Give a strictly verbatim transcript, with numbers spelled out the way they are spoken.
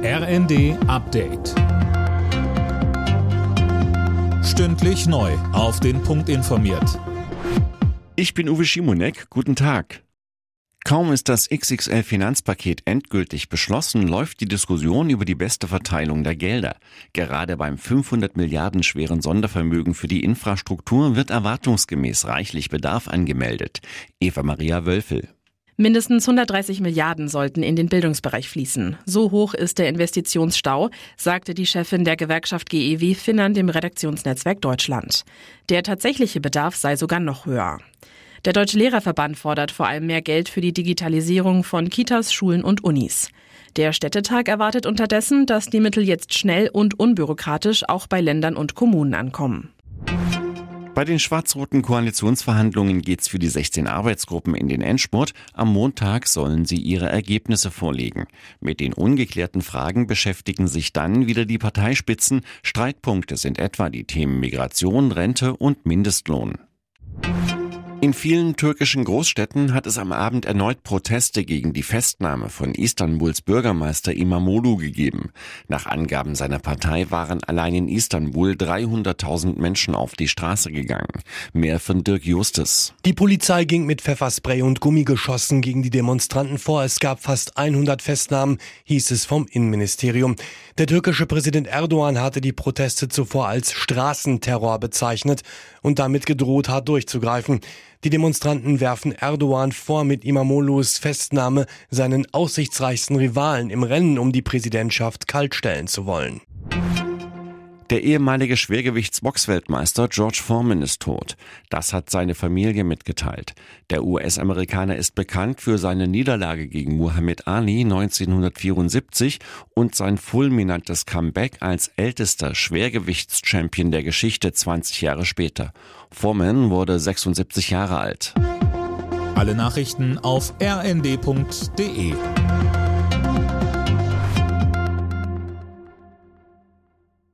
R N D Update. Stündlich neu auf den Punkt informiert. Ich bin Uwe Schimonek, guten Tag. Kaum ist das X X L-Finanzpaket endgültig beschlossen, läuft die Diskussion über die beste Verteilung der Gelder. Gerade beim fünfhundert Milliarden schweren Sondervermögen für die Infrastruktur wird erwartungsgemäß reichlich Bedarf angemeldet. Eva-Maria Wölfel. Mindestens hundertdreißig Milliarden sollten in den Bildungsbereich fließen. So hoch ist der Investitionsstau, sagte die Chefin der Gewerkschaft G E W Finnern dem Redaktionsnetzwerk Deutschland. Der tatsächliche Bedarf sei sogar noch höher. Der Deutsche Lehrerverband fordert vor allem mehr Geld für die Digitalisierung von Kitas, Schulen und Unis. Der Städtetag erwartet unterdessen, dass die Mittel jetzt schnell und unbürokratisch auch bei Ländern und Kommunen ankommen. Bei den schwarz-roten Koalitionsverhandlungen geht's für die sechzehn Arbeitsgruppen in den Endspurt. Am Montag sollen sie ihre Ergebnisse vorlegen. Mit den ungeklärten Fragen beschäftigen sich dann wieder die Parteispitzen. Streitpunkte sind etwa die Themen Migration, Rente und Mindestlohn. In vielen türkischen Großstädten hat es am Abend erneut Proteste gegen die Festnahme von Istanbuls Bürgermeister İmamoğlu gegeben. Nach Angaben seiner Partei waren allein in Istanbul dreihunderttausend Menschen auf die Straße gegangen. Mehr von Dirk Justus. Die Polizei ging mit Pfefferspray und Gummigeschossen gegen die Demonstranten vor. Es gab fast hundert Festnahmen, hieß es vom Innenministerium. Der türkische Präsident Erdogan hatte die Proteste zuvor als Straßenterror bezeichnet und damit gedroht, hart durchzugreifen. Die Demonstranten werfen Erdogan vor, mit İmamoğlu's Festnahme seinen aussichtsreichsten Rivalen im Rennen um die Präsidentschaft kaltstellen zu wollen. Der ehemalige Schwergewichtsboxweltmeister George Foreman ist tot. Das hat seine Familie mitgeteilt. Der U S-Amerikaner ist bekannt für seine Niederlage gegen Muhammad Ali neunzehnhundertvierundsiebzig und sein fulminantes Comeback als ältester Schwergewichtschampion der Geschichte zwanzig Jahre später. Foreman wurde sechsundsiebzig Jahre alt. Alle Nachrichten auf r n d punkt d e.